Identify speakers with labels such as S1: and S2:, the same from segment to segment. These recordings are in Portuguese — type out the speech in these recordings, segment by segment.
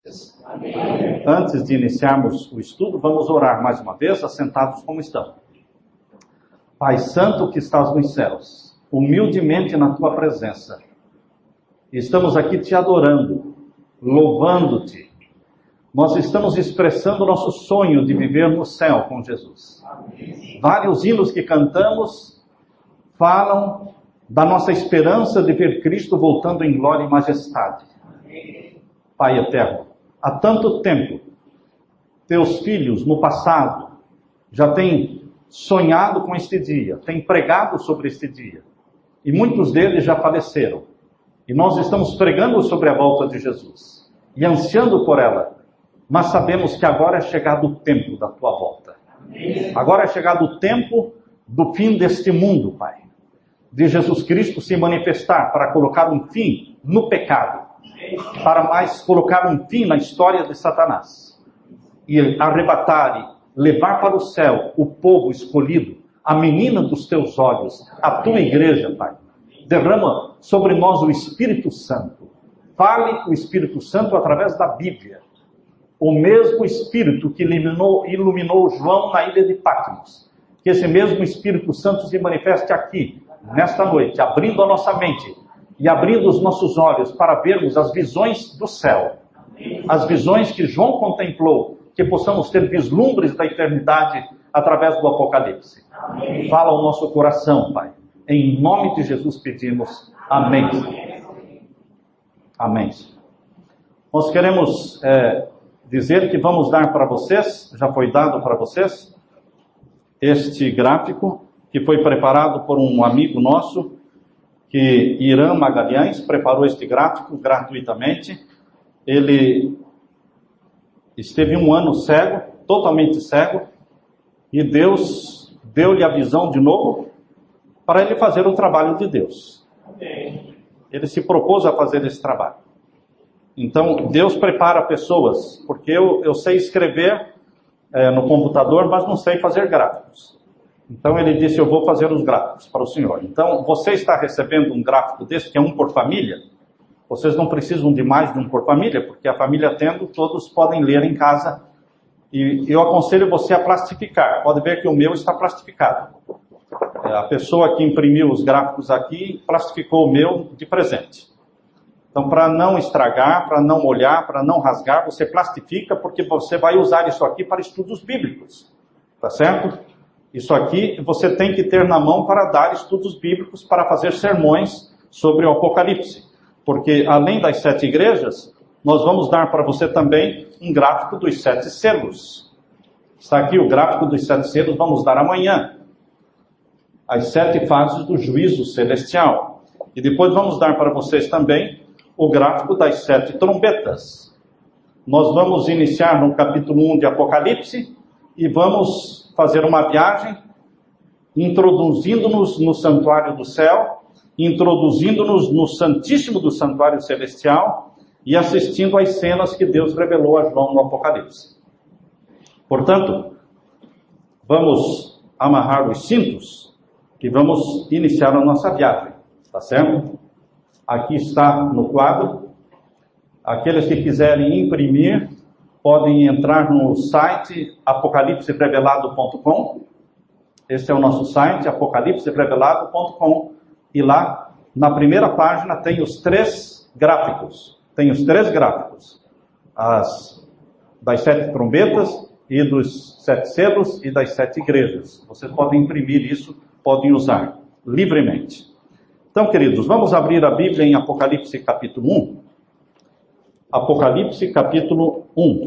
S1: vocês. Amém. Antes de iniciarmos o estudo, vamos orar mais uma vez, assentados como estão. Pai Santo que estás nos céus, humildemente na tua presença, estamos aqui te adorando, louvando-te. Nós estamos expressando o nosso sonho de viver no céu com Jesus. Amém. Vários hinos que cantamos falam da nossa esperança de ver Cristo voltando em glória e majestade. Amém. Pai eterno, há tanto tempo, teus filhos no passado já têm sonhado com este dia, têm pregado sobre este dia, e muitos deles já faleceram. E nós estamos pregando sobre a volta de Jesus, e ansiando por ela, mas sabemos que agora é chegado o tempo da tua volta. Amém. Agora é chegado o tempo do fim deste mundo, Pai. De Jesus Cristo se manifestar para colocar um fim no pecado, para mais colocar um fim na história de Satanás, e arrebatar e levar para o céu o povo escolhido, a menina dos teus olhos, a tua igreja, Pai. Derrama sobre nós o Espírito Santo. Fale o Espírito Santo através da Bíblia. O mesmo Espírito que iluminou João na ilha de Patmos. Que esse mesmo Espírito Santo se manifeste aqui, nesta noite, abrindo a nossa mente e abrindo os nossos olhos para vermos as visões do céu. As visões que João contemplou, que possamos ter vislumbres da eternidade através do Apocalipse. Amém. Fala ao nosso coração, Pai. Em nome de Jesus pedimos. Amém. Amém. Nós queremos dizer que vamos dar para vocês, já foi dado para vocês, este gráfico que foi preparado por um amigo nosso, que Irã Magalhães preparou este gráfico gratuitamente. Ele esteve 1 ano cego, totalmente cego, e Deus deu-lhe a visão de novo para ele fazer o trabalho de Deus. Ele se propôs a fazer esse trabalho. Então, Deus prepara pessoas, porque eu sei escrever no computador, mas não sei fazer gráficos. Então ele disse, eu vou fazer os gráficos para o senhor. Então, você está recebendo um gráfico desse, que é um por família. Vocês não precisam de mais de um por família, porque a família tendo, todos podem ler em casa. E eu aconselho você a plastificar. Pode ver que o meu está plastificado. A pessoa que imprimiu os gráficos aqui, plastificou o meu de presente. Então, para não estragar, para não molhar, para não rasgar, você plastifica, porque você vai usar isso aqui para estudos bíblicos. Tá certo? Isso aqui você tem que ter na mão para dar estudos bíblicos, para fazer sermões sobre o Apocalipse. Porque, além das 7 igrejas, nós vamos dar para você também um gráfico dos 7 selos. Está aqui o gráfico dos 7 selos, vamos dar amanhã. As 7 fases do juízo celestial. E depois vamos dar para vocês também o gráfico das 7 trombetas. Nós vamos iniciar no capítulo 1 de Apocalipse e vamos fazer uma viagem introduzindo-nos no santuário do céu, introduzindo-nos no santíssimo do santuário celestial e assistindo às cenas que Deus revelou a João no Apocalipse. Portanto, vamos amarrar os cintos e vamos iniciar a nossa viagem, tá certo? Aqui está no quadro. Aqueles que quiserem imprimir, podem entrar no site apocalipserevelado.com. Esse é o nosso site, apocalipserevelado.com. E lá, na primeira página, tem os 3 gráficos. Tem os 3 gráficos. Das 7 trombetas e dos 7 selos e das 7 igrejas. Vocês podem imprimir isso, podem usar livremente. Então, queridos, vamos abrir a Bíblia em Apocalipse capítulo 1. Apocalipse capítulo 1.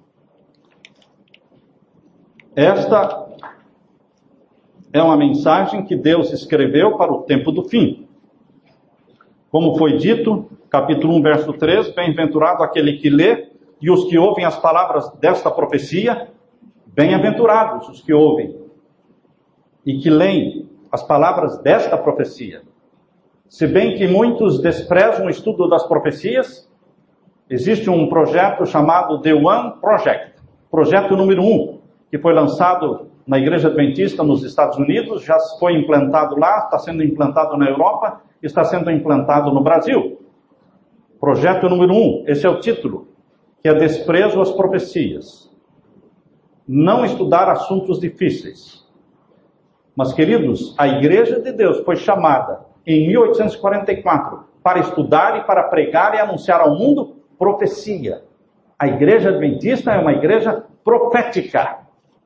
S1: Esta é uma mensagem que Deus escreveu para o tempo do fim. Como foi dito, capítulo 1, verso 3, bem-aventurado aquele que lê e os que ouvem as palavras desta profecia, bem-aventurados os que ouvem e que leem as palavras desta profecia. Se bem que muitos desprezam o estudo das profecias, existe um projeto chamado The One Project, projeto número 1, que foi lançado na Igreja Adventista nos Estados Unidos, já foi implantado lá, está sendo implantado na Europa, está sendo implantado no Brasil. Projeto número 1, esse é o título. que é desprezo às profecias, não estudar assuntos difíceis. Mas, queridos, a Igreja de Deus foi chamada em 1844 para estudar e para pregar e anunciar ao mundo profecia. A Igreja Adventista é uma igreja profética.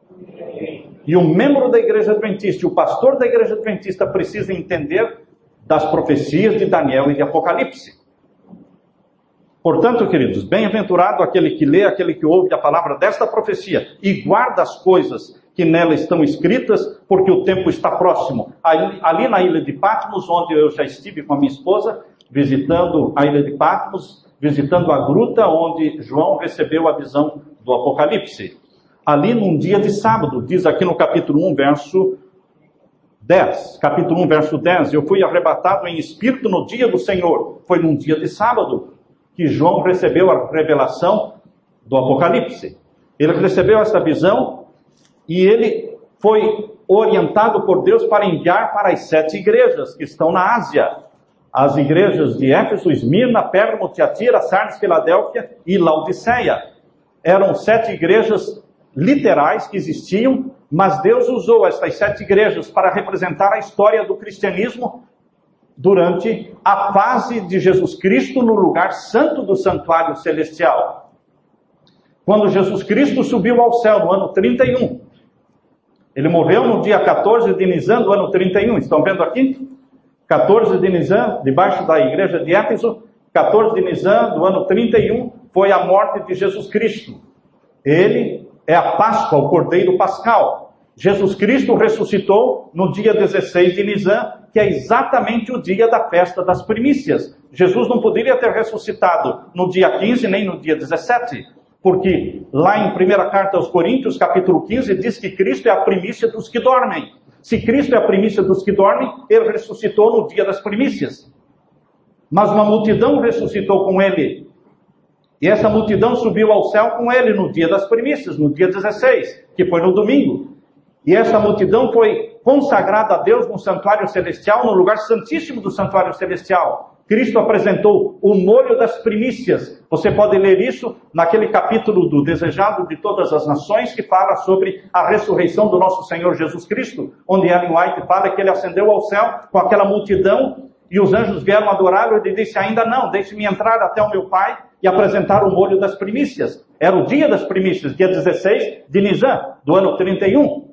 S1: E o membro da Igreja Adventista, o pastor da Igreja Adventista precisa entender das profecias de Daniel e de Apocalipse. Portanto, queridos, bem-aventurado aquele que lê, aquele que ouve a palavra desta profecia e guarda as coisas que nela estão escritas, porque o tempo está próximo. Ali na ilha de Patmos, onde eu já estive com a minha esposa, visitando a ilha de Patmos, visitando a gruta onde João recebeu a visão do Apocalipse. Ali num dia de sábado, diz aqui no capítulo 1, verso 10. Capítulo 1, verso 10. Eu fui arrebatado em espírito no dia do Senhor. Foi num dia de sábado que João recebeu a revelação do Apocalipse. Ele recebeu esta visão e ele foi orientado por Deus para enviar para as 7 igrejas que estão na Ásia. As igrejas de Éfeso, Esmirna, Pérgamo, Tiatira, Sardes, Filadélfia e Laodiceia. Eram 7 igrejas literais que existiam, mas Deus usou estas 7 igrejas para representar a história do cristianismo durante a fase de Jesus Cristo no lugar santo do santuário celestial. Quando Jesus Cristo subiu ao céu no ano 31, ele morreu no dia 14 de Nisan do ano 31, estão vendo aqui? 14 de Nisan, debaixo da igreja de Éfeso, 14 de Nisan do ano 31, foi a morte de Jesus Cristo. Ele é a Páscoa, o Cordeiro Pascal. Jesus Cristo ressuscitou no dia 16 de Nisan, que é exatamente o dia da festa das primícias. Jesus não poderia ter ressuscitado no dia 15 nem no dia 17, porque lá em 1ª carta aos Coríntios, capítulo 15, diz que Cristo é a primícia dos que dormem. Se Cristo é a primícia dos que dormem, ele ressuscitou no dia das primícias. Mas uma multidão ressuscitou com ele. E essa multidão subiu ao céu com ele no dia das primícias, no dia 16, que foi no domingo. E essa multidão foi consagrada a Deus no santuário celestial, no lugar santíssimo do santuário celestial. Cristo apresentou o molho das primícias. Você pode ler isso naquele capítulo do Desejado de Todas as Nações, que fala sobre a ressurreição do nosso Senhor Jesus Cristo, onde Ellen White fala que ele ascendeu ao céu com aquela multidão e os anjos vieram adorá-lo. Ele disse: ainda não, deixe-me entrar até o meu Pai e apresentar o molho das primícias. Era o dia das primícias, dia 16 de Nisan, do ano 31.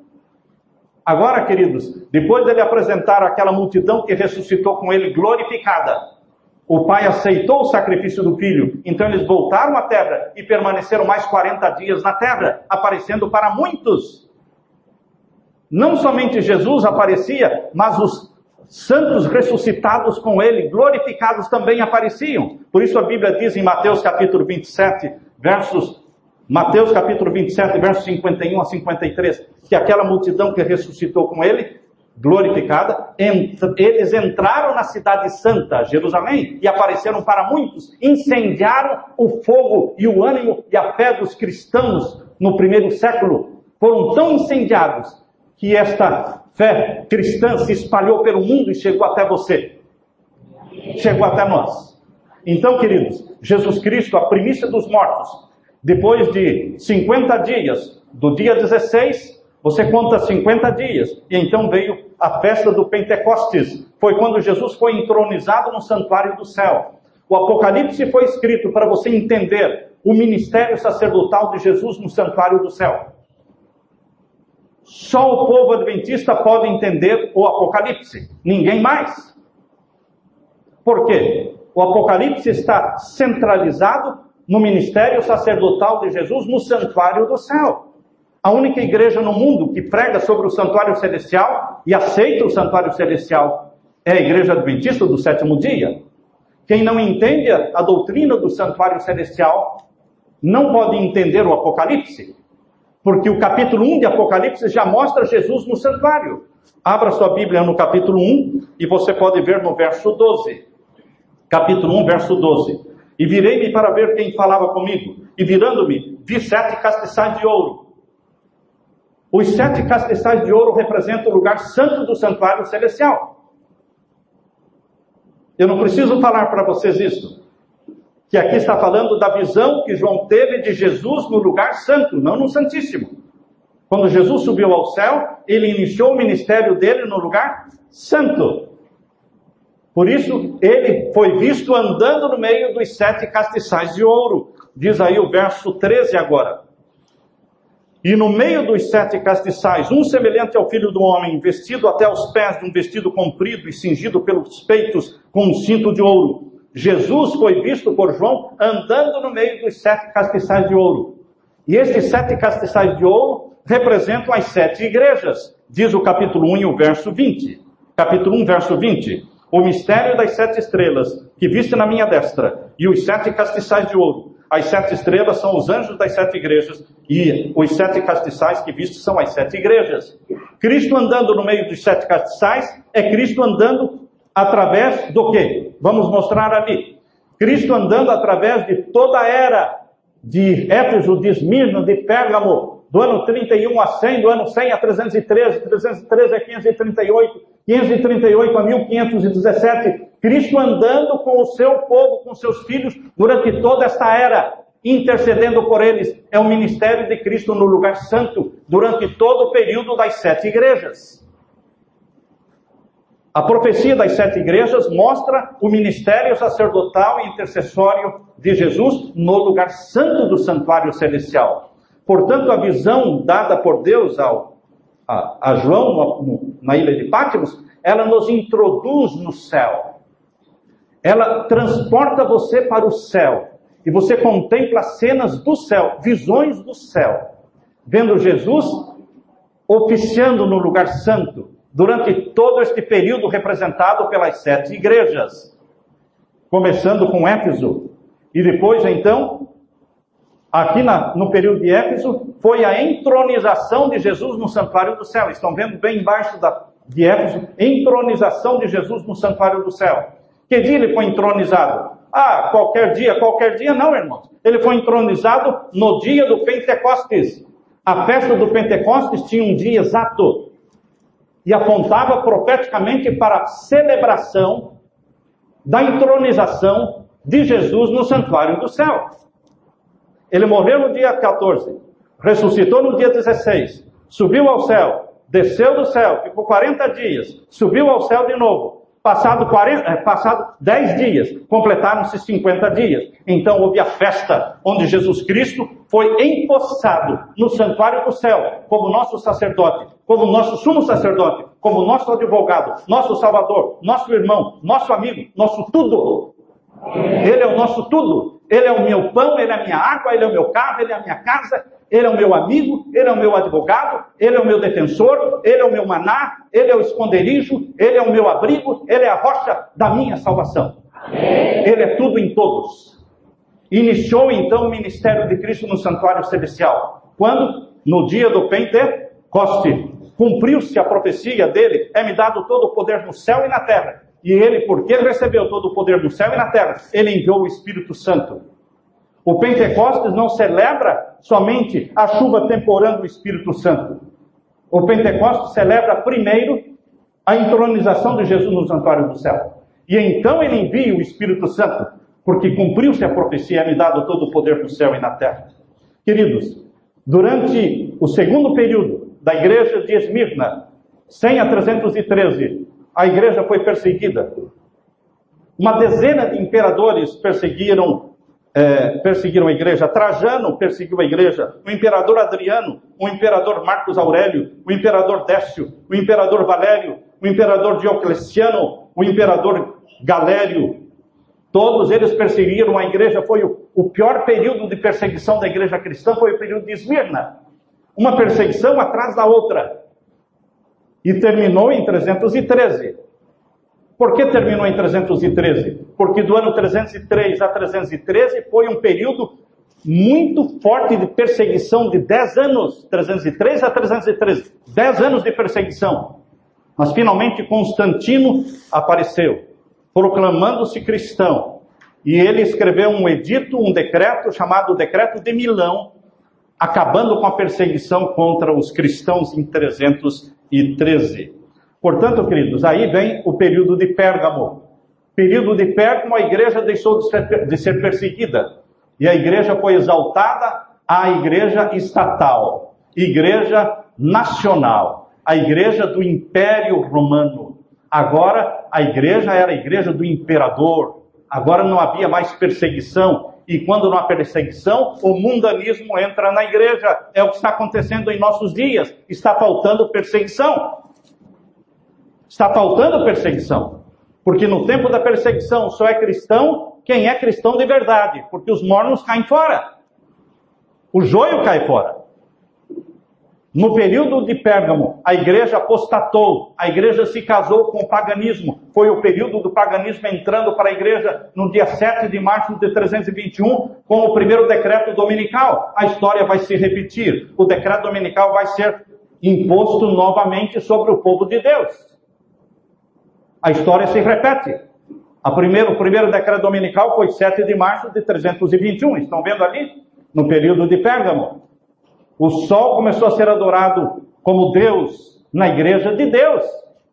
S1: Agora, queridos, depois dele apresentar aquela multidão que ressuscitou com ele glorificada, o Pai aceitou o sacrifício do Filho. Então eles voltaram à terra e permaneceram mais 40 dias na terra, aparecendo para muitos. Não somente Jesus aparecia, mas os santos ressuscitados com ele, glorificados, também apareciam. Por isso a Bíblia diz em Mateus capítulo 27, versos 51 a 53, que aquela multidão que ressuscitou com ele, glorificada, eles entraram na cidade santa, Jerusalém, e apareceram para muitos, incendiaram o fogo e o ânimo e a fé dos cristãos no primeiro século. Foram tão incendiados que esta fé cristã se espalhou pelo mundo e chegou até você. Chegou até nós. Então, queridos, Jesus Cristo, a primícia dos mortos, depois de 50 dias, do dia 16, você conta 50 dias, e então veio a festa do Pentecostes. Foi quando Jesus foi entronizado no santuário do céu. O Apocalipse foi escrito para você entender o ministério sacerdotal de Jesus no santuário do céu. Só o povo adventista pode entender o Apocalipse, ninguém mais. Por quê? O Apocalipse está centralizado no ministério sacerdotal de Jesus no santuário do céu. A única igreja no mundo que prega sobre o santuário celestial e aceita o santuário celestial é a igreja adventista do 7º dia. Quem não entende a doutrina do santuário celestial não pode entender o Apocalipse, porque o capítulo 1 de Apocalipse já mostra Jesus no santuário. Abra sua Bíblia no capítulo 1 e você pode ver no verso 12. Capítulo 1, verso 12. E virei-me para ver quem falava comigo. E virando-me, vi 7 castiçais de ouro. Os 7 castiçais de ouro representam o lugar santo do santuário celestial. Eu não preciso falar para vocês isso. que aqui está falando da visão que João teve de Jesus no lugar santo, não no Santíssimo. Quando Jesus subiu ao céu, ele iniciou o ministério dele no lugar santo. Por isso, ele foi visto andando no meio dos 7 castiçais de ouro. Diz aí o verso 13 agora. E no meio dos 7 castiçais, um semelhante ao Filho do Homem, vestido até os pés de um vestido comprido e cingido pelos peitos com um cinto de ouro. Jesus foi visto por João andando no meio dos 7 castiçais de ouro. E estes 7 castiçais de ouro representam as 7 igrejas. Diz o capítulo 1 e o verso 20. Capítulo 1, verso 20. O mistério das 7 estrelas que viste na minha destra e os 7 castiçais de ouro. As 7 estrelas são os anjos das 7 igrejas e os 7 castiçais que viste são as 7 igrejas. Cristo andando no meio dos 7 castiçais é Cristo andando através do quê? Vamos mostrar ali. Cristo andando através de toda a era de Éfeso, de Esmirna, de Pérgamo, do ano 31 a 100, do ano 100 a 313, 313 a 538, 538 a 1517, Cristo andando com o seu povo, com seus filhos, durante toda esta era, intercedendo por eles. É o ministério de Cristo no lugar santo, durante todo o período das 7 igrejas. A profecia das 7 igrejas mostra o ministério sacerdotal e intercessório de Jesus no lugar santo do santuário celestial. Portanto, a visão dada por Deus a João na ilha de Patmos, ela nos introduz no céu. Ela transporta você para o céu. E você contempla cenas do céu, visões do céu. Vendo Jesus oficiando no lugar santo, durante todo este período representado pelas 7 igrejas. Começando com Éfeso. E depois, então, aqui no período de Éfeso, foi a entronização de Jesus no santuário do céu. Estão vendo bem embaixo de Éfeso, entronização de Jesus no santuário do céu. Que dia ele foi entronizado? Qualquer dia não, irmãos. Ele foi entronizado no dia do Pentecostes. A festa do Pentecostes tinha um dia exato. E apontava profeticamente para a celebração da entronização de Jesus no santuário do céu. Ele morreu no dia 14, ressuscitou no dia 16, subiu ao céu, desceu do céu, ficou 40 dias, subiu ao céu de novo. Passado 10 dias, completaram-se 50 dias. Então houve a festa, onde Jesus Cristo foi empossado no santuário do céu, como nosso sacerdote, como nosso sumo sacerdote, como nosso advogado, nosso salvador, nosso irmão, nosso amigo, nosso tudo. Ele é o nosso tudo. Ele é o meu pão, ele é a minha água, ele é o meu carro, ele é a minha casa, ele é o meu amigo, ele é o meu advogado, ele é o meu defensor, ele é o meu maná, ele é o esconderijo, ele é o meu abrigo, ele é a rocha da minha salvação. Ele é tudo em todos. Iniciou então o ministério de Cristo no santuário celestial. Quando? No dia do Pentecoste. Cumpriu-se a profecia dele, é-me dado todo o poder no céu e na terra. E ele, porque ele recebeu todo o poder no céu e na terra, ele enviou o Espírito Santo. O Pentecostes não celebra somente a chuva temporã do Espírito Santo. O Pentecostes celebra primeiro a entronização de Jesus no santuário do céu. E então ele envia o Espírito Santo, porque cumpriu-se a profecia, é-me dado todo o poder no céu e na terra. Queridos, durante o segundo período da igreja de Esmirna, 100 a 313, a igreja foi perseguida. Uma dezena de imperadores perseguiram a igreja. Trajano perseguiu a igreja, o imperador Adriano, o imperador Marcos Aurélio, o imperador Décio, o imperador Valério, o imperador Diocleciano, o imperador Galério. Todos eles perseguiram a igreja. Foi o pior período de perseguição da igreja cristã, foi o período de Esmirna. Uma perseguição atrás da outra. E terminou em 313. Por que terminou em 313? Porque do ano 303 a 313 foi um período muito forte de perseguição de 10 anos. 303 a 313. 10 anos de perseguição. Mas finalmente Constantino apareceu, proclamando-se cristão. E ele escreveu um edito, um decreto chamado Decreto de Milão, acabando com a perseguição contra os cristãos em 313. Portanto, queridos, aí vem o período de Pérgamo. Período de Pérgamo, a igreja deixou de ser perseguida. E a igreja foi exaltada à igreja estatal, igreja nacional, a igreja do Império Romano. Agora a igreja era a igreja do imperador. Agora não havia mais perseguição. E quando não há perseguição, o mundanismo entra na igreja. É o que está acontecendo em nossos dias. Está faltando perseguição. Está faltando perseguição. Porque no tempo da perseguição só é cristão quem é cristão de verdade. Porque os mornos caem fora. O joio cai fora. No período de Pérgamo, a igreja apostatou, a igreja se casou com o paganismo. Foi o período do paganismo entrando para a igreja no dia 7 de março de 321, com o primeiro decreto dominical. A história vai se repetir. O decreto dominical vai ser imposto novamente sobre o povo de Deus. A história se repete. O primeiro decreto dominical foi 7 de março de 321. Estão vendo ali? No período de Pérgamo. O sol começou a ser adorado como Deus na igreja de Deus.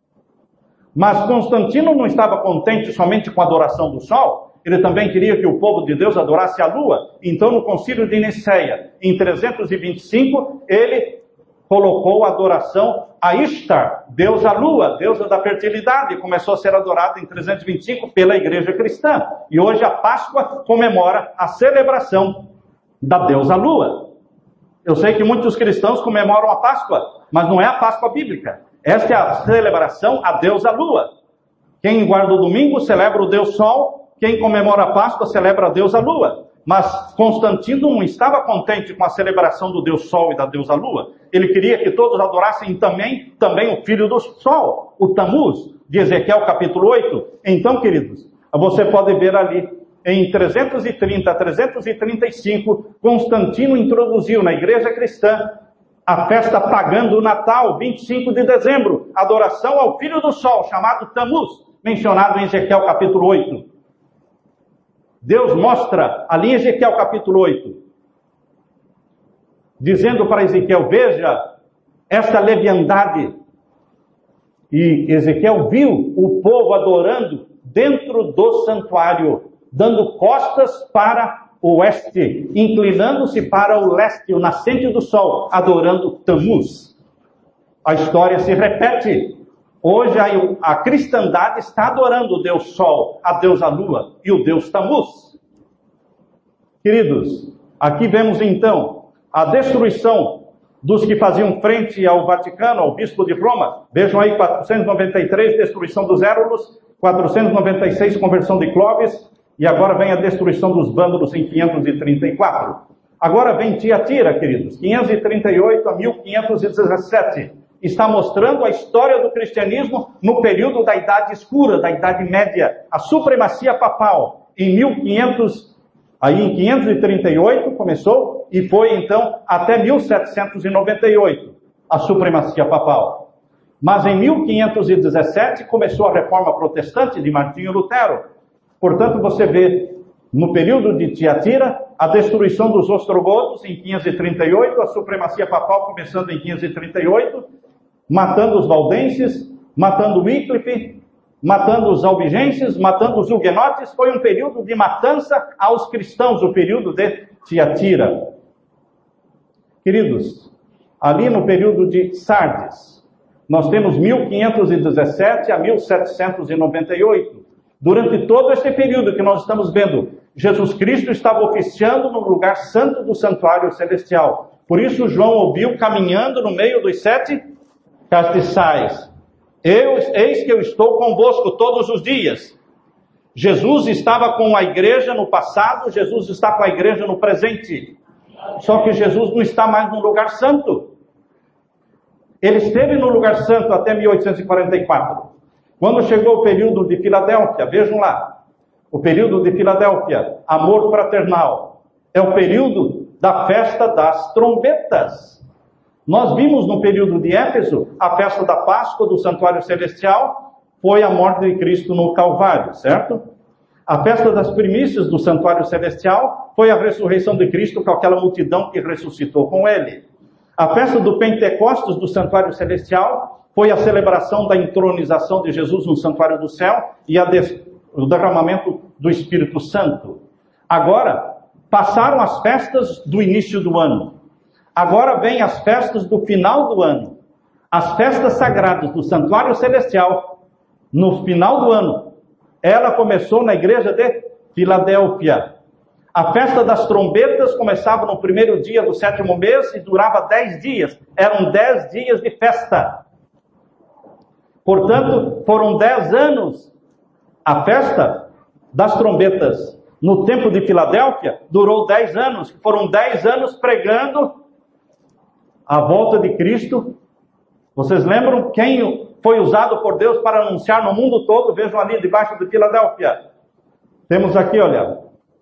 S1: Mas Constantino não estava contente somente com a adoração do sol. Ele também queria que o povo de Deus adorasse a lua. Então, no concílio de Nicéia, em 325, ele colocou a adoração a Ishtar, deusa lua, deusa da fertilidade. Começou a ser adorada em 325 pela igreja cristã. E hoje a Páscoa comemora a celebração da deusa lua. Eu sei que muitos cristãos comemoram a Páscoa, mas não é a Páscoa bíblica. Esta é a celebração à deusa lua. Quem guarda o domingo celebra o Deus Sol, quem comemora a Páscoa celebra a deusa lua. Mas Constantino não estava contente com a celebração do Deus Sol e da deusa lua. Ele queria que todos adorassem também o filho do Sol, o Tamuz, de Ezequiel capítulo 8. Então, queridos, você pode ver ali, em 330 a 335, Constantino introduziu na igreja cristã a festa pagã do Natal, 25 de dezembro, adoração ao Filho do Sol, chamado Tamuz, mencionado em Ezequiel capítulo 8. Deus mostra ali em Ezequiel capítulo 8, dizendo para Ezequiel, veja esta leviandade. E Ezequiel viu o povo adorando dentro do santuário, dando costas para o oeste, inclinando-se para o leste, o nascente do sol, adorando Tamuz. A história se repete. Hoje a cristandade está adorando o Deus Sol, a deusa Lua e o Deus Tamuz. Queridos, aqui vemos então a destruição dos que faziam frente ao Vaticano, ao Bispo de Roma. Vejam aí, 493, destruição dos Érulos, 496, conversão de Clovis, e agora vem a destruição dos vândalos em 534. Agora vem Tiatira, queridos, 538 a 1517. Está mostrando a história do cristianismo no período da Idade Escura, da Idade Média, a supremacia papal. Em 538 começou e foi então até 1798 a supremacia papal. Mas em 1517 começou a reforma protestante de Martinho Lutero. Portanto, você vê no período de Tiatira a destruição dos ostrogodos em 538, a supremacia papal começando em 538, matando os valdenses, matando Wycliffe, matando os albigenses, matando os huguenotes. Foi um período de matança aos cristãos, o período de Tiatira. Queridos, ali no período de Sardes, nós temos 1517 a 1798. Durante todo esse período que nós estamos vendo, Jesus Cristo estava oficiando no lugar santo do santuário celestial. Por isso João ouviu caminhando no meio dos 7 castiçais. Eis que eu estou convosco todos os dias. Jesus estava com a igreja no passado, Jesus está com a igreja no presente. Só que Jesus não está mais no lugar santo. Ele esteve no lugar santo até 1844. Quando chegou o período de Filadélfia, vejam lá, o período de Filadélfia, amor fraternal, é o período da festa das trombetas. Nós vimos no período de Éfeso, a festa da Páscoa do Santuário Celestial, foi a morte de Cristo no Calvário, certo? A festa das primícias do Santuário Celestial foi a ressurreição de Cristo com aquela multidão que ressuscitou com ele. A festa do Pentecostes do Santuário Celestial foi a celebração da entronização de Jesus no Santuário do Céu e a o derramamento do Espírito Santo. Agora, passaram as festas do início do ano. Agora vem as festas do final do ano. As festas sagradas do Santuário Celestial, no final do ano. Ela começou na igreja de Filadélfia. A festa das trombetas começava no primeiro dia do 7º mês e durava 10 dias. Eram 10 dias de festa. Portanto, foram 10 anos. A festa das trombetas no templo de Filadélfia durou 10 anos. Foram 10 anos pregando a volta de Cristo. Vocês lembram quem foi usado por Deus para anunciar no mundo todo? Vejam ali debaixo de Filadélfia. Temos aqui, olha,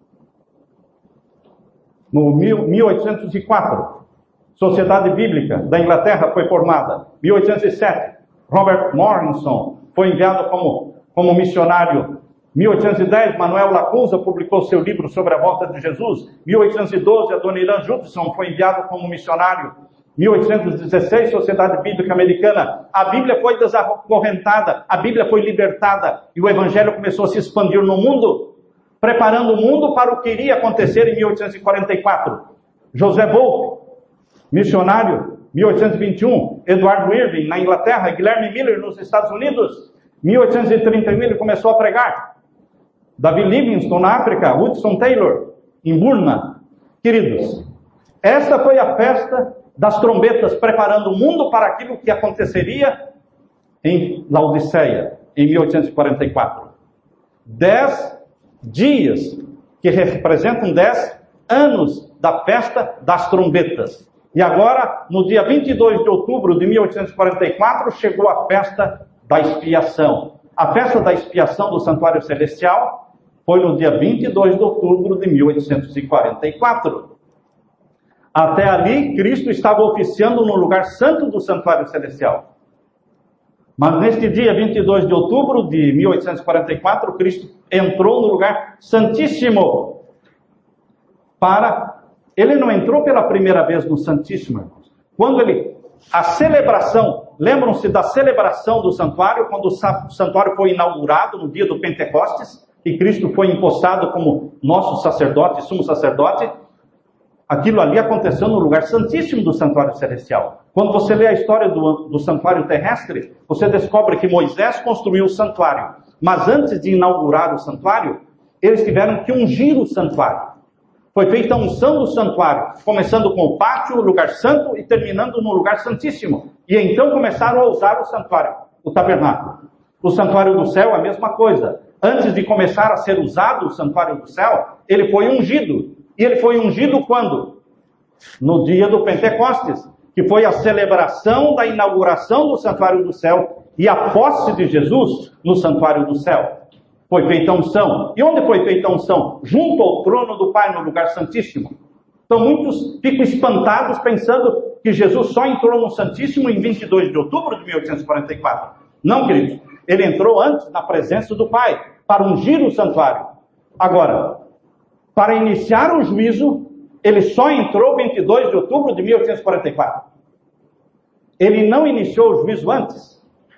S1: no 1804, Sociedade Bíblica da Inglaterra foi formada. 1807, Robert Morrison foi enviado como missionário. 1810, Manuel Lacunza publicou seu livro sobre a volta de Jesus. 1812, Adoniran Judson foi enviado como missionário. 1816, Sociedade Bíblica Americana. A Bíblia foi desacorrentada, a Bíblia foi libertada e o Evangelho começou a se expandir no mundo, preparando o mundo para o que iria acontecer em 1844. José Wolff, missionário, 1821. Edward Irving, na Inglaterra. Guilherme Miller, nos Estados Unidos. 1831, ele começou a pregar. David Livingstone, na África. Hudson Taylor, em Burma. Queridos, esta foi a festa das trombetas, preparando o mundo para aquilo que aconteceria em Laodiceia, em 1844. 10 dias, que representam 10 anos da festa das trombetas. E agora, no dia 22 de outubro de 1844, chegou a festa da expiação. A festa da expiação do Santuário Celestial foi no dia 22 de outubro de 1844. Até ali, Cristo estava oficiando no lugar santo do Santuário Celestial. Mas neste dia 22 de outubro de 1844, Cristo entrou no lugar santíssimo. Ele não entrou pela primeira vez no Santíssimo, irmãos. A celebração, lembram-se da celebração do santuário, quando o santuário foi inaugurado no dia do Pentecostes, e Cristo foi impostado como nosso sacerdote, sumo sacerdote. Aquilo ali aconteceu no lugar santíssimo do Santuário Celestial. Quando você lê a história do santuário terrestre, você descobre que Moisés construiu o santuário. Mas antes de inaugurar o santuário, eles tiveram que ungir o santuário. Foi feita a unção do santuário, começando com o pátio, o lugar santo, e terminando no lugar santíssimo. E então começaram a usar o santuário, o tabernáculo. O santuário do céu, a mesma coisa. Antes de começar a ser usado o santuário do céu, ele foi ungido. E ele foi ungido quando? No dia do Pentecostes, que foi a celebração da inauguração do santuário do céu e a posse de Jesus no santuário do céu. Foi feita a unção. E onde foi feita a unção? Junto ao trono do Pai, no lugar santíssimo. Então muitos ficam espantados pensando que Jesus só entrou no Santíssimo em 22 de outubro de 1844. Não, queridos. Ele entrou antes na presença do Pai, para ungir o santuário. Agora, para iniciar o juízo, ele só entrou 22 de outubro de 1844. Ele não iniciou o juízo antes.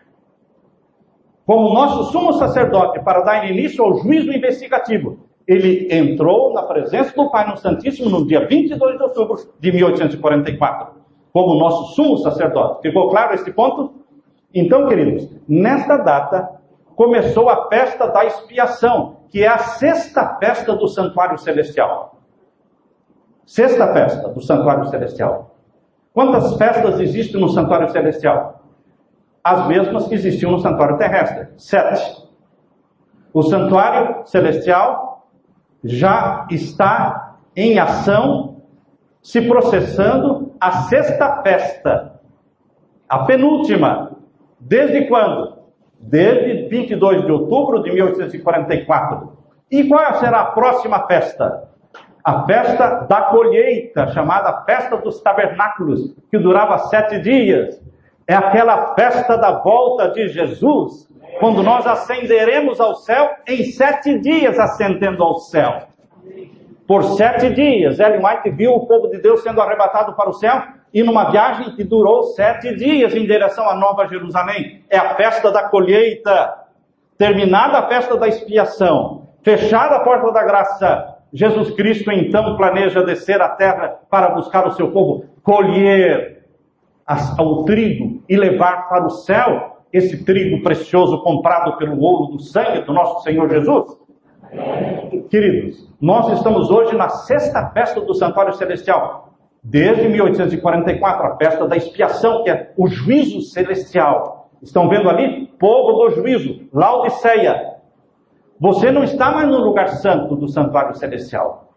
S1: Como nosso sumo sacerdote, para dar início ao juízo investigativo, ele entrou na presença do Pai no Santíssimo no dia 22 de outubro de 1844, como nosso sumo sacerdote. Ficou claro este ponto? Então, queridos, nesta data começou a festa da expiação, que é a sexta festa do Santuário Celestial. Sexta festa do Santuário Celestial. Quantas festas existem no Santuário Celestial? As mesmas que existiam no Santuário Terrestre. 7. O Santuário Celestial já está em ação, se processando a sexta festa. A penúltima. Desde quando? Desde 22 de outubro de 1844. E qual será a próxima festa? A festa da colheita, chamada Festa dos Tabernáculos, que durava 7 dias. É aquela festa da volta de Jesus, quando nós ascenderemos ao céu em 7 dias, ascendendo ao céu. Por 7 dias, Ellen White viu o povo de Deus sendo arrebatado para o céu, e numa viagem que durou 7 dias em direção à Nova Jerusalém. É a festa da colheita. terminada a festa da expiação, fechada a porta da graça, Jesus Cristo então planeja descer à terra para buscar o seu povo, colher o trigo e levar para o céu esse trigo precioso comprado pelo ouro do sangue do nosso Senhor Jesus. Queridos, nós estamos hoje na sexta festa do Santuário Celestial, desde 1844, a festa da expiação, que é o juízo celestial. Estão vendo ali? Povo do juízo, Laodiceia. Você não está mais no lugar santo do Santuário Celestial.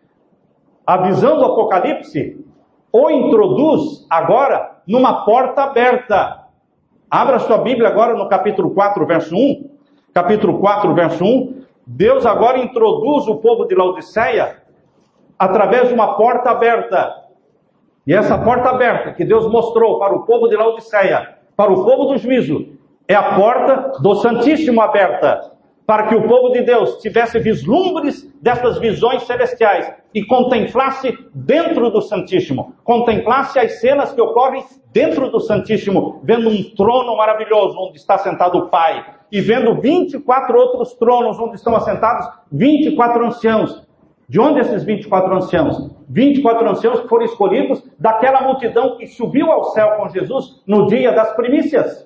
S1: A visão do Apocalipse o introduz agora numa porta aberta. Abra sua Bíblia agora no capítulo 4, verso 1. Capítulo 4, verso 1. Deus agora introduz o povo de Laodiceia através de uma porta aberta. E essa porta aberta que Deus mostrou para o povo de Laodiceia, para o povo do juízo, é a porta do Santíssimo aberta, para que o povo de Deus tivesse vislumbres dessas visões celestiais e contemplasse dentro do Santíssimo, contemplasse as cenas que ocorrem dentro do Santíssimo, vendo um trono maravilhoso onde está sentado o Pai, e vendo 24 outros tronos onde estão assentados 24 anciãos. De onde esses 24 anciãos? 24 anciãos que foram escolhidos daquela multidão que subiu ao céu com Jesus no dia das primícias.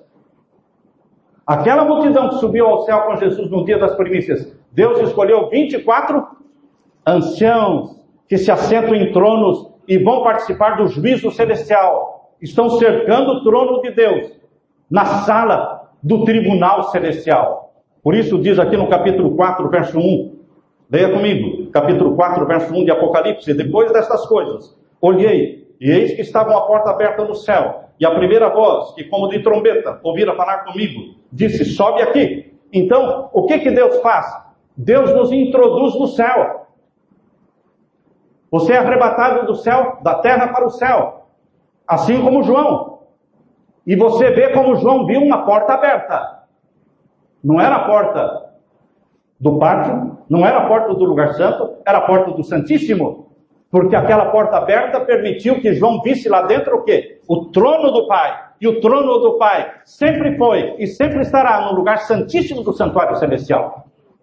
S1: Aquela multidão que subiu ao céu com Jesus no dia das primícias, Deus escolheu 24 anciãos que se assentam em tronos e vão participar do juízo celestial. Estão cercando o trono de Deus na sala do tribunal celestial. Por isso diz aqui no capítulo 4, verso 1, leia comigo, capítulo 4, verso 1 de Apocalipse: depois destas coisas, olhei, e eis que estava uma porta aberta no céu, e a primeira voz, que como de trombeta, ouvira falar comigo, disse: sobe aqui. Então, o que Deus faz? Deus nos introduz no céu. Você é arrebatado do céu, da terra para o céu, assim como João. E você vê como João viu uma porta aberta. Não era a porta do pátio, não era a porta do lugar santo, era a porta do Santíssimo. Porque aquela porta aberta permitiu que João visse lá dentro o quê? O trono do Pai. E o trono do Pai sempre foi e sempre estará no lugar santíssimo do Santuário Celestial.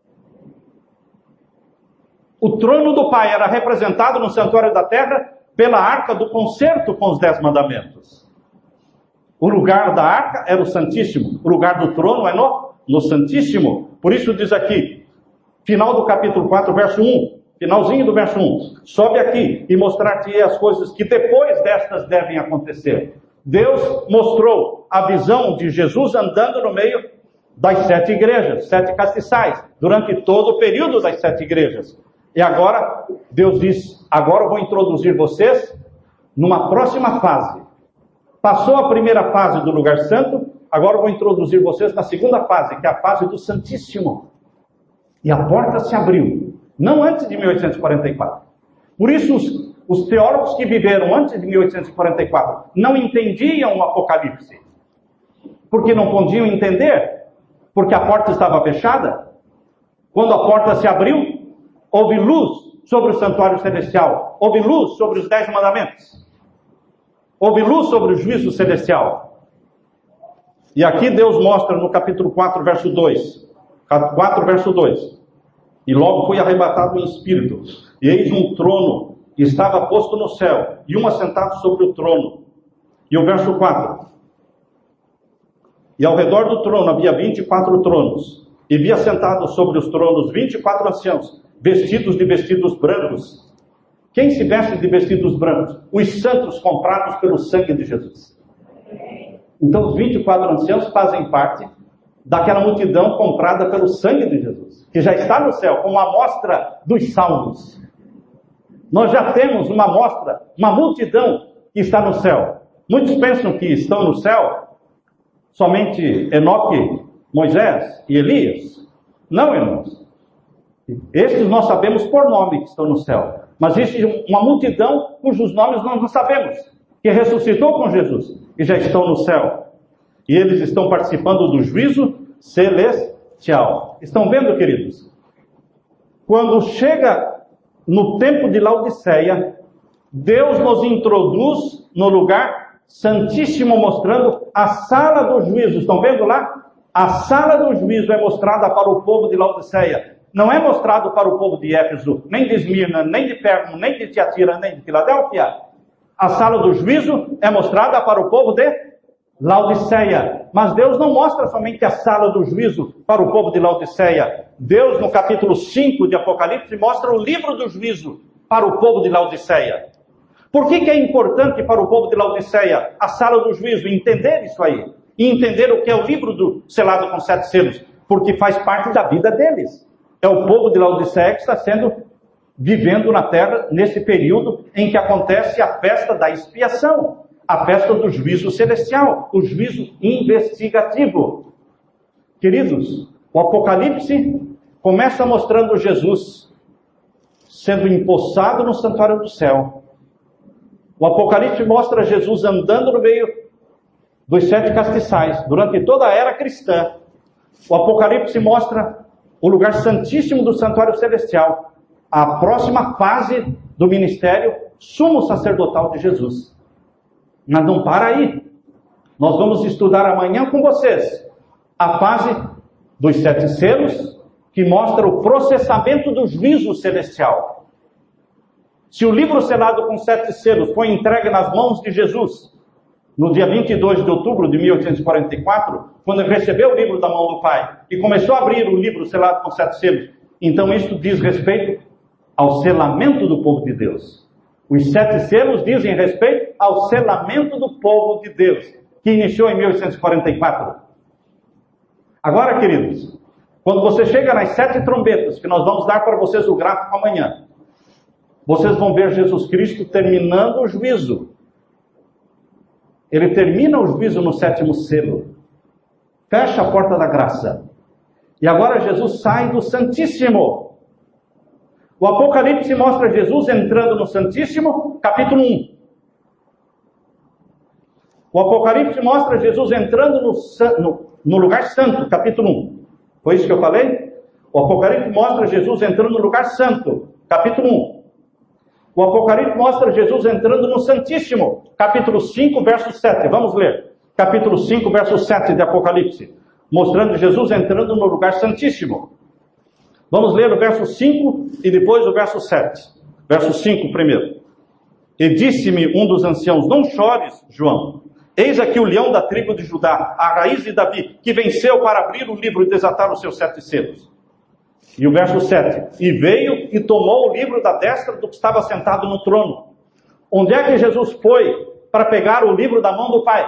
S1: O trono do Pai era representado no Santuário da Terra pela arca do concerto com os 10 mandamentos. O lugar da arca era o Santíssimo. O lugar do trono é no Santíssimo. Por isso diz aqui, final do capítulo 4, verso 1. Finalzinho do verso 1. Sobe aqui e mostrar-te as coisas que depois destas devem acontecer. Deus mostrou a visão de Jesus andando no meio das 7 igrejas, 7 castiçais, durante todo o período das 7 igrejas. E agora, Deus diz, agora eu vou introduzir vocês numa próxima fase. Passou a primeira fase do lugar santo, agora eu vou introduzir vocês na segunda fase, que é a fase do Santíssimo. E a porta se abriu, não antes de 1844. Por isso, os teólogos que viveram antes de 1844 não entendiam o Apocalipse. Porque não podiam entender, porque a porta estava fechada. Quando a porta se abriu, houve luz sobre o santuário celestial, houve luz sobre os 10 mandamentos, houve luz sobre o juízo celestial. E aqui Deus mostra no capítulo 4, verso 2. 4, verso 2. E logo fui arrebatado em espírito, e eis um trono, e estava posto no céu, e um assentado sobre o trono. E o verso 4. E ao redor do trono havia 24 tronos, e vi assentados sobre os tronos 24 anciãos, vestidos de vestidos brancos. Quem se veste de vestidos brancos? Os santos comprados pelo sangue de Jesus. Então os 24 anciãos fazem parte daquela multidão comprada pelo sangue de Jesus, que já está no céu, como uma amostra dos salvos. Nós já temos uma amostra, uma multidão que está no céu. Muitos pensam que estão no céu somente Enoque, Moisés e Elias. Não, irmãos. Estes nós sabemos por nome que estão no céu. Mas existe uma multidão cujos nomes nós não sabemos, que ressuscitou com Jesus e já estão no céu. E eles estão participando do juízo celestial. Estão vendo, queridos? Quando chega no tempo de Laodiceia, Deus nos introduz no lugar santíssimo, mostrando a sala do juízo. Estão vendo lá? A sala do juízo é mostrada para o povo de Laodiceia. Não é mostrado para o povo de Éfeso, nem de Esmirna, nem de Pérgamo, nem de Tiatira, nem de Filadélfia. A sala do juízo é mostrada para o povo de Laodiceia. Mas Deus não mostra somente a sala do juízo para o povo de Laodiceia. Deus, no capítulo 5 de Apocalipse, mostra o livro do juízo para o povo de Laodiceia. Por que é importante para o povo de Laodiceia a sala do juízo? Entender isso aí. E entender o que é o livro do selado com 7 selos. Porque faz parte da vida deles. É o povo de Laodiceia que está vivendo na terra nesse período em que acontece a festa da expiação. A festa do juízo celestial. O juízo investigativo. Queridos, o Apocalipse começa mostrando Jesus sendo empossado no santuário do céu. O Apocalipse mostra Jesus andando no meio dos 7 castiçais, durante toda a era cristã. O Apocalipse mostra o lugar santíssimo do santuário celestial, a próxima fase do ministério sumo sacerdotal de Jesus. Mas não para aí. Nós vamos estudar amanhã com vocês a fase dos 7 selos, que mostra o processamento do juízo celestial. Se o livro selado com 7 selos foi entregue nas mãos de Jesus, no dia 22 de outubro de 1844, quando ele recebeu o livro da mão do Pai, e começou a abrir o livro selado com 7 selos, então isso diz respeito ao selamento do povo de Deus. Os 7 selos dizem respeito ao selamento do povo de Deus, que iniciou em 1844. Agora, queridos, quando você chega nas 7 trombetas, que nós vamos dar para vocês o gráfico amanhã, vocês vão ver Jesus Cristo terminando o juízo. Ele termina o juízo no 7º selo. Fecha a porta da graça. E agora Jesus sai do Santíssimo. O Apocalipse mostra Jesus entrando no Santíssimo, capítulo 1. O Apocalipse mostra Jesus entrando no lugar santo, capítulo 1. Foi isso que eu falei? O Apocalipse mostra Jesus entrando no lugar santo, capítulo 1. O Apocalipse mostra Jesus entrando no Santíssimo, capítulo 5, verso 7. Vamos ler. Capítulo 5, verso 7 de Apocalipse. Mostrando Jesus entrando no lugar santíssimo. Vamos ler o verso 5 e depois o verso 7. Verso 5 primeiro. E disse-me um dos anciãos: não chores, João. Eis aqui o leão da tribo de Judá, a raiz de Davi, que venceu para abrir o livro e desatar os seus 7 selos. E o verso 7. E veio e tomou o livro da destra do que estava sentado no trono. Onde é que Jesus foi para pegar o livro da mão do Pai?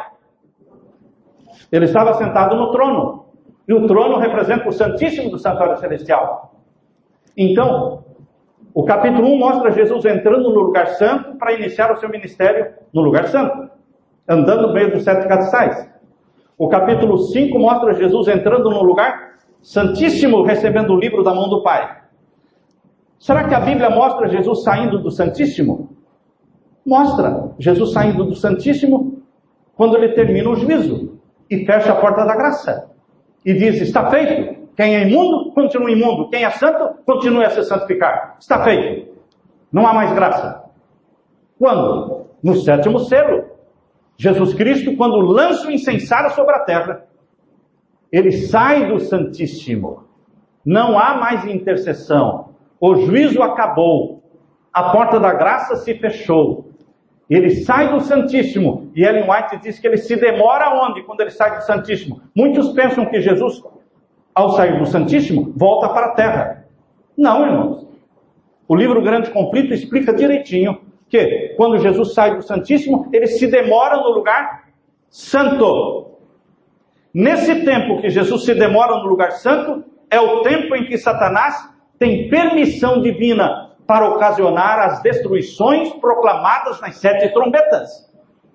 S1: Ele estava sentado no trono. E o trono representa o Santíssimo do Santuário Celestial. Então, o capítulo 1 mostra Jesus entrando no lugar santo para iniciar o seu ministério no lugar santo, andando no meio dos 7 castiçais. O capítulo 5 mostra Jesus entrando no lugar santíssimo, recebendo o livro da mão do Pai. Será que a Bíblia mostra Jesus saindo do Santíssimo? Mostra Jesus saindo do Santíssimo quando ele termina o juízo e fecha a porta da graça. E diz: está feito. Quem é imundo, continua imundo. Quem é santo, continue a se santificar. Está feito. Não há mais graça. Quando? No 7º selo. Jesus Cristo, quando lança o incensário sobre a terra, ele sai do Santíssimo. Não há mais intercessão. O juízo acabou. A porta da graça se fechou. Ele sai do Santíssimo. E Ellen White diz que ele se demora onde quando ele sai do Santíssimo? Muitos pensam que Jesus, ao sair do Santíssimo, volta para a terra. Não, irmãos. O livro Grande Conflito explica direitinho que quando Jesus sai do Santíssimo, ele se demora no lugar santo. Nesse tempo que Jesus se demora no lugar santo, é o tempo em que Satanás tem permissão divina para ocasionar as destruições proclamadas nas 7 trombetas.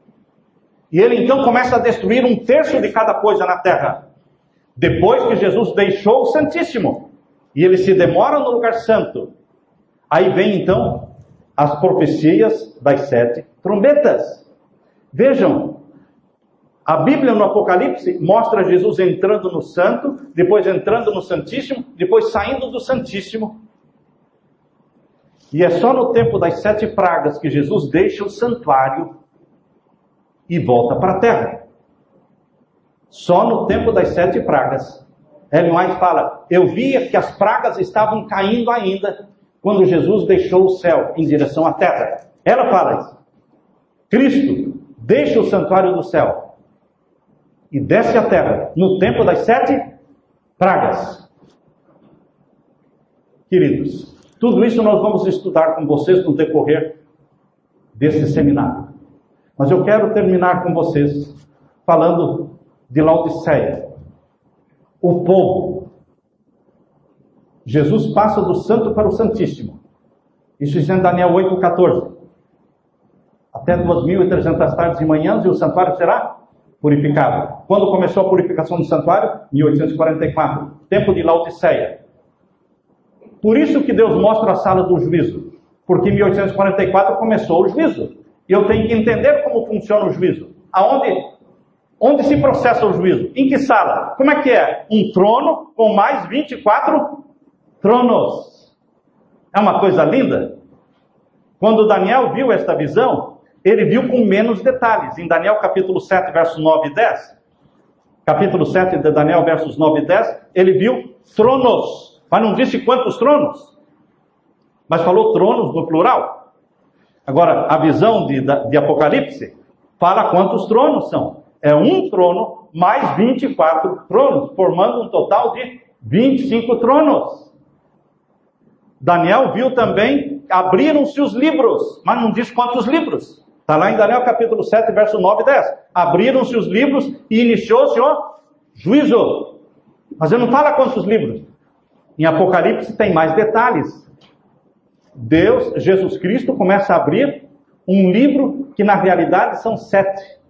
S1: E ele então começa a destruir 1/3 de cada coisa na terra. Depois que Jesus deixou o Santíssimo, e ele se demora no lugar santo, aí vem então as profecias das 7 trombetas. Vejam, a Bíblia no Apocalipse mostra Jesus entrando no santo, depois entrando no Santíssimo, depois saindo do Santíssimo. E é só no tempo das 7 pragas que Jesus deixa o santuário e volta para a terra. Só no tempo das 7 pragas. Ellen White fala, eu via que as pragas estavam caindo ainda quando Jesus deixou o céu em direção à terra. Ela fala isso. Cristo deixa o santuário do céu e desce à terra no tempo das 7 pragas. Queridos, tudo isso nós vamos estudar com vocês no decorrer desse seminário. Mas eu quero terminar com vocês falando de Laodiceia. O povo. Jesus passa do santo para o santíssimo. Isso está em Daniel 8,14. Até 2.300 tardes e manhãs e o santuário será purificado. Quando começou a purificação do santuário? 1844. Tempo de Laodiceia. Por isso que Deus mostra a sala do juízo. Porque em 1844 começou o juízo. E eu tenho que entender como funciona o juízo. Onde se processa o juízo? Em que sala? Como é que é? Um trono com mais 24 tronos. É uma coisa linda. Quando Daniel viu esta visão, ele viu com menos detalhes. Em Daniel capítulo 7, versos 9 e 10. Capítulo 7 de Daniel, versos 9 e 10. Ele viu tronos. Mas não disse quantos tronos. Mas falou tronos no plural. Agora, a visão de Apocalipse fala quantos tronos são. É um trono mais 24 tronos, formando um total de 25 tronos. Daniel viu também, abriram-se os livros, mas não diz quantos livros. Está lá em Daniel capítulo 7, verso 9 e 10. Abriram-se os livros e iniciou-se o juízo. Mas ele não fala quantos livros. Em Apocalipse tem mais detalhes. Deus, Jesus Cristo, começa a abrir um livro que na realidade são 7.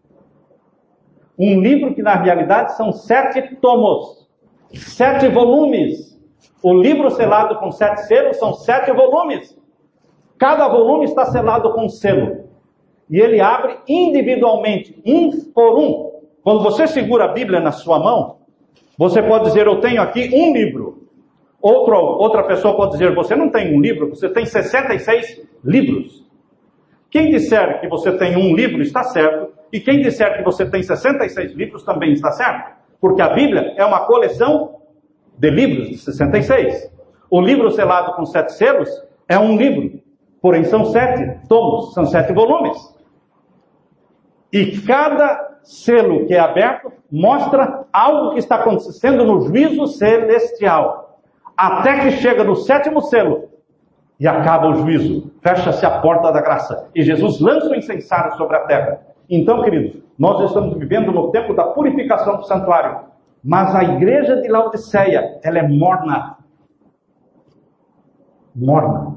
S1: Um livro que na realidade são 7 tomos. 7 volumes. O livro selado com 7 selos são 7 volumes. Cada volume está selado com um selo. E ele abre individualmente, um por um. Quando você segura a Bíblia na sua mão, você pode dizer, eu tenho aqui um livro. Outra pessoa pode dizer, você não tem um livro, você tem 66 livros. Quem disser que você tem um livro está certo, e quem disser que você tem 66 livros também está certo. Porque a Bíblia é uma coleção de livros de 66. O livro selado com 7 selos é um livro, porém são 7 tomos, são 7 volumes. E cada selo que é aberto mostra algo que está acontecendo no juízo celestial. Até que chega no 7º selo e acaba o juízo. Fecha-se a porta da graça. E Jesus lança o incensário sobre a terra. Então, queridos, nós estamos vivendo no tempo da purificação do santuário. Mas a igreja de Laodiceia, ela é morna. Morna.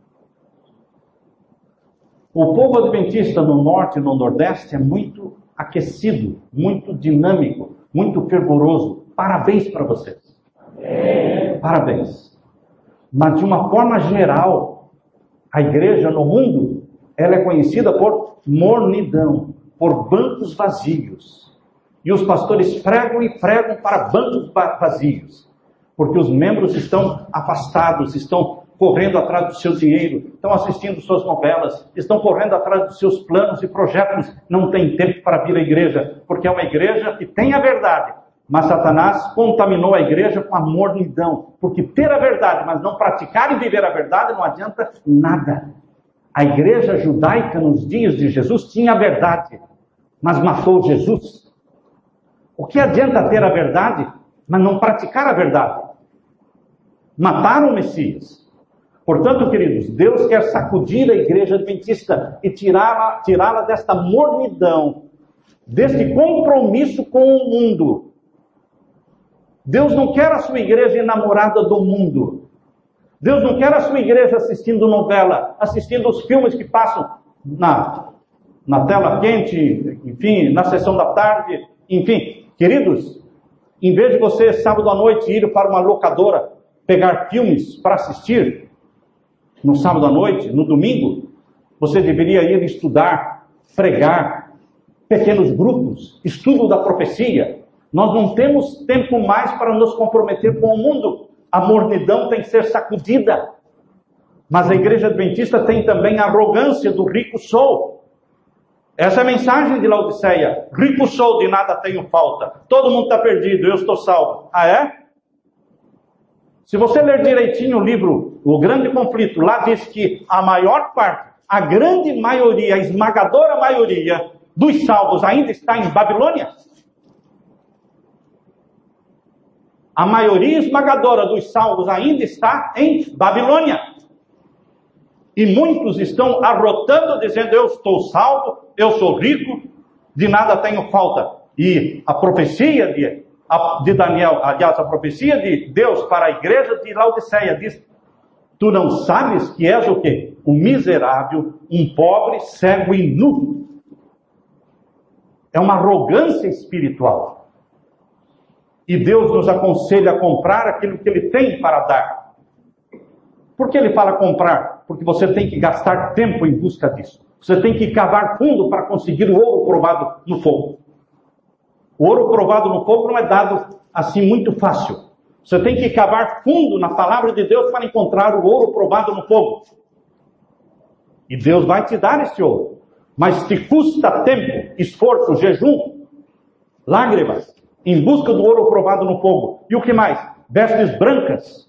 S1: O povo adventista no norte e no nordeste é muito aquecido, muito dinâmico, muito fervoroso. Parabéns para vocês. Parabéns. Mas de uma forma geral, a igreja no mundo, ela é conhecida por mornidão, por bancos vazios. E os pastores pregam e pregam para bancos vazios. Porque os membros estão afastados, estão correndo atrás do seu dinheiro, estão assistindo suas novelas, estão correndo atrás dos seus planos e projetos, não tem tempo para vir à igreja, porque é uma igreja que tem a verdade. Mas Satanás contaminou a igreja com a mornidão. Porque ter a verdade, mas não praticar e viver a verdade, não adianta nada. A igreja judaica nos dias de Jesus tinha a verdade, mas matou Jesus. O que adianta ter a verdade, mas não praticar a verdade? Mataram o Messias. Portanto, queridos, Deus quer sacudir a igreja adventista e tirá-la desta mornidão, deste compromisso com o mundo. Deus não quer a sua igreja enamorada do mundo. Deus não quer a sua igreja assistindo novela, assistindo os filmes que passam na tela quente, enfim, na sessão da tarde, enfim. Queridos, em vez de você, sábado à noite, ir para uma locadora, pegar filmes para assistir, no sábado à noite, no domingo, você deveria ir estudar, pregar, pequenos grupos, estudo da profecia. Nós não temos tempo mais para nos comprometer com o mundo. A mornidão tem que ser sacudida. Mas a igreja adventista tem também a arrogância do rico sou. Essa é a mensagem de Laodiceia. Rico sou, de nada tenho falta. Todo mundo está perdido, eu estou salvo. Ah, é? Se você ler direitinho o livro O Grande Conflito, lá diz que a maior parte, a grande maioria, a esmagadora maioria dos salvos ainda está em Babilônia. A maioria esmagadora dos salvos ainda está em Babilônia. E muitos estão arrotando, dizendo, eu estou salvo, eu sou rico, de nada tenho falta. E a profecia de Daniel, aliás, a profecia de Deus para a igreja de Laodiceia diz, tu não sabes que és o quê? Um miserável, um pobre, cego e nu. É uma arrogância espiritual. E Deus nos aconselha a comprar aquilo que Ele tem para dar. Por que Ele fala comprar? Porque você tem que gastar tempo em busca disso. Você tem que cavar fundo para conseguir o ouro provado no fogo. O ouro provado no fogo não é dado assim muito fácil. Você tem que cavar fundo na palavra de Deus para encontrar o ouro provado no fogo. E Deus vai te dar esse ouro. Mas te custa tempo, esforço, jejum, lágrimas, em busca do ouro provado no fogo. E o que mais? Vestes brancas.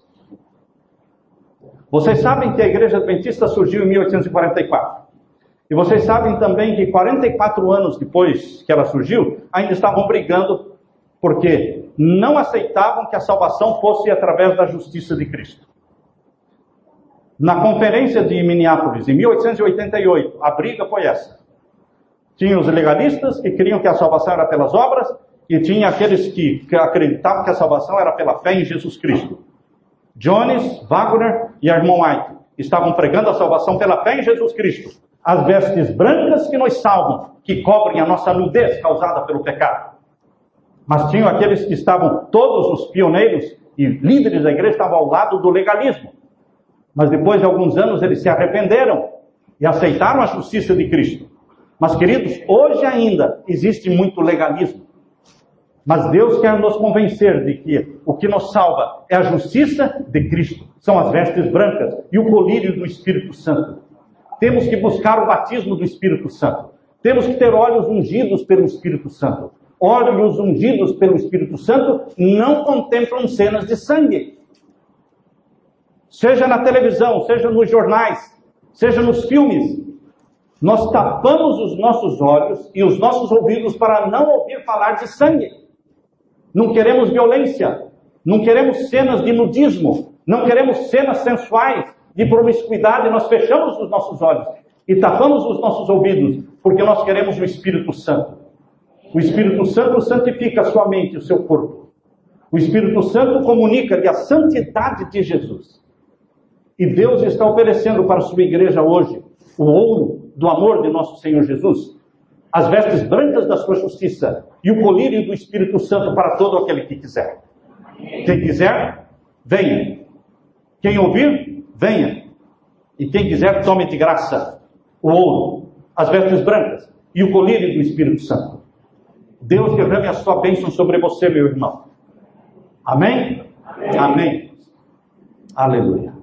S1: Vocês sabem que a Igreja Adventista surgiu em 1844. E vocês sabem também que 44 anos depois que ela surgiu, ainda estavam brigando porque não aceitavam que a salvação fosse através da justiça de Cristo. Na conferência de Minneapolis, em 1888, a briga foi essa. Tinha os legalistas que queriam que a salvação era pelas obras, e tinha aqueles que acreditavam que a salvação era pela fé em Jesus Cristo. Jones, Wagner e a irmã White estavam pregando a salvação pela fé em Jesus Cristo. As vestes brancas que nos salvam, que cobrem a nossa nudez causada pelo pecado. Mas tinham aqueles que estavam, todos os pioneiros e líderes da igreja estavam ao lado do legalismo. Mas depois de alguns anos eles se arrependeram e aceitaram a justiça de Cristo. Mas queridos, hoje ainda existe muito legalismo. Mas Deus quer nos convencer de que o que nos salva é a justiça de Cristo. São as vestes brancas e o colírio do Espírito Santo. Temos que buscar o batismo do Espírito Santo. Temos que ter olhos ungidos pelo Espírito Santo. Olhos ungidos pelo Espírito Santo não contemplam cenas de sangue. Seja na televisão, seja nos jornais, seja nos filmes. Nós tapamos os nossos olhos e os nossos ouvidos para não ouvir falar de sangue. Não queremos violência. Não queremos cenas de nudismo. Não queremos cenas sensuais de promiscuidade. Nós fechamos os nossos olhos e tapamos os nossos ouvidos porque nós queremos o Espírito Santo. O Espírito Santo santifica a sua mente e o seu corpo. O Espírito Santo comunica-lhe a santidade de Jesus. E Deus está oferecendo para a sua igreja hoje o ouro do amor de nosso Senhor Jesus, as vestes brancas da sua justiça e o colírio do Espírito Santo para todo aquele que quiser. Quem quiser, venha. Quem ouvir, venha. E quem quiser, tome de graça o ouro, as vestes brancas e o colírio do Espírito Santo. Deus derrame a sua bênção sobre você, meu irmão. Amém? Amém. Amém. Aleluia.